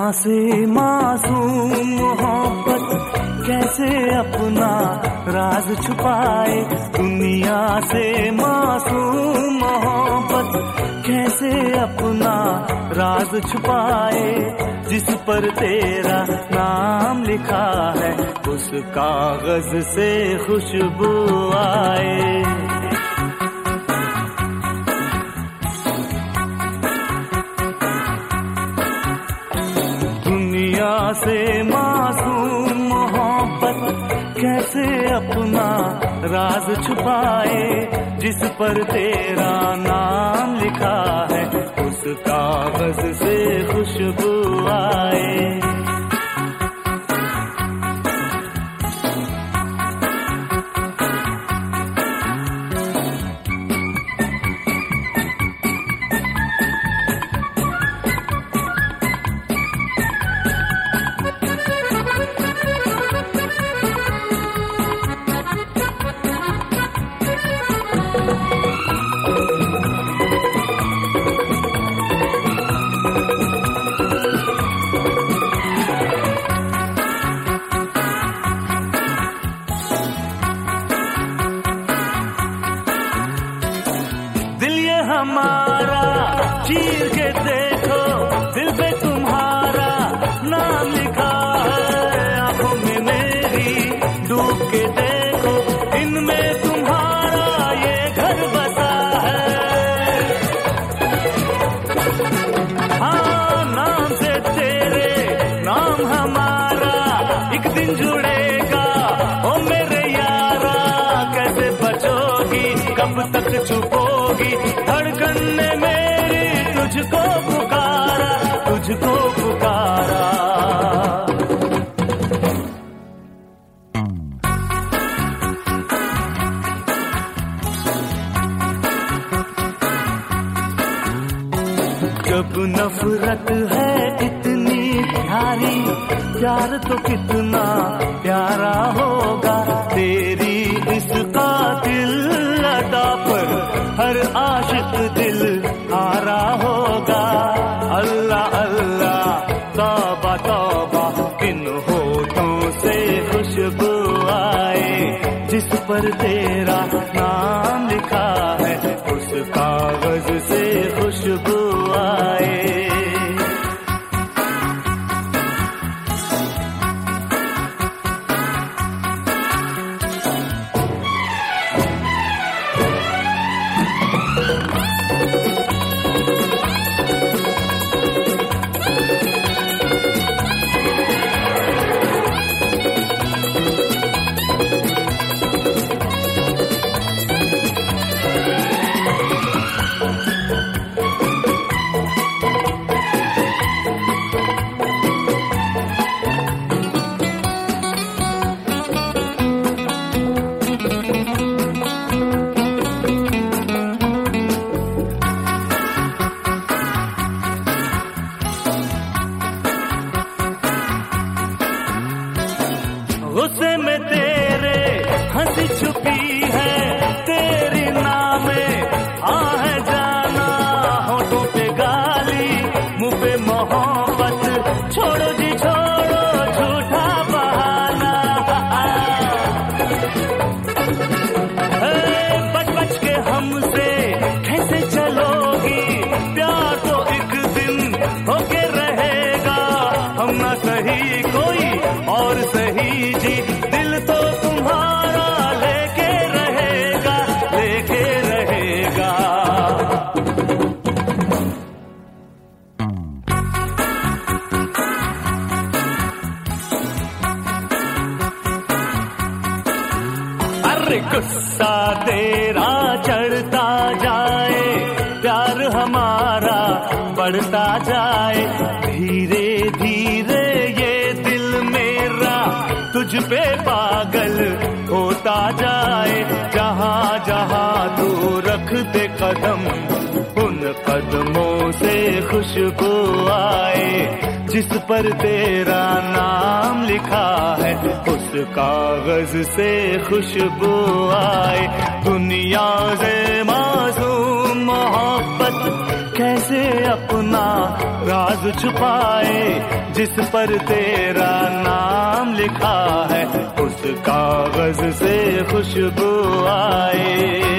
से मासूम मोहब्बत कैसे अपना राज छुपाए, दुनिया से मासूम मोहब्बत कैसे अपना राज छुपाए। जिस पर तेरा नाम लिखा है उस कागज से खुशबू आए। दुनिया से मासूम मोहब्बत कैसे अपना राज छुपाए, जिस पर तेरा नाम लिखा है उस कागज से खुशबू आए। हमारा चीर के देखो, दिल पे तुम्हारा नाम लिखा है। आंखों में मेरी डूब के देखो, इनमें तुम्हारा ये घर बसा है। हाँ, नाम से तेरे नाम हमारा एक दिन जुड़ेगा। ओ मेरे यारा कैसे बचोगी, कब तक छुपोगी, धड़कन ने मेरी तुझको पुकारा, तुझको पुकारा। जब नफरत है इतनी प्यारी, प्यार तो कितना प्यारा होगा। तेरी इस कातिल अदा पर हर आशिक दिल हारा होगा। अल्लाह अल्लाह तौबा तौबा, किन होठों से खुशबू आए। जिस पर तेरा नाम लिखा है उस कागज से खुशबू आए। गुस्से में तेरे हंसी छुपी है, तेरी नामे आहे जाना। होठों पे गाली, मुंह पे मोहब्बत, छोड़ो जी छोड़ो झूठा बहाना। बच बच के हमसे कैसे चलोगी, प्यार तो एक दिन होके रहेगा। हम ना सही कोई और सही जी, दिल तो तुम्हारा लेके रहेगा, लेके रहेगा। अरे गुस्सा तेरा चढ़ता जाए, प्यार हमारा बढ़ता जाए। धीरे धीरे ये दिल मेरा तुझ पे पागल होता जाए। जहाँ जहाँ तू रख दे कदम, उन कदमों से खुशबू आए। जिस पर तेरा नाम लिखा है उस कागज से खुशबू आए। दुनिया से मासूम मोहब्बत कैसे तुझसे अपना राज छुपाए, जिस पर तेरा नाम लिखा है उस कागज से खुशबू आए।